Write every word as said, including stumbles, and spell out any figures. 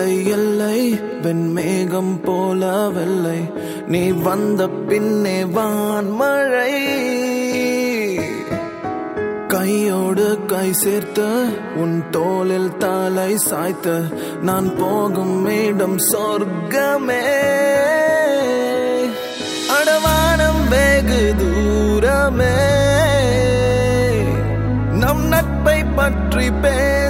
இல்லை எல்லை வெண்மேகம் போல வெள்ளை நீ வந்த பின்னே வான்மழை கையோடு கை சேர்த்து உன் தோளில் தலை சாய்த்து நான் போகும் இடம் சொர்க்கமே அடவானம் வெகு தூரமே நம் நட்பை பற்றி பே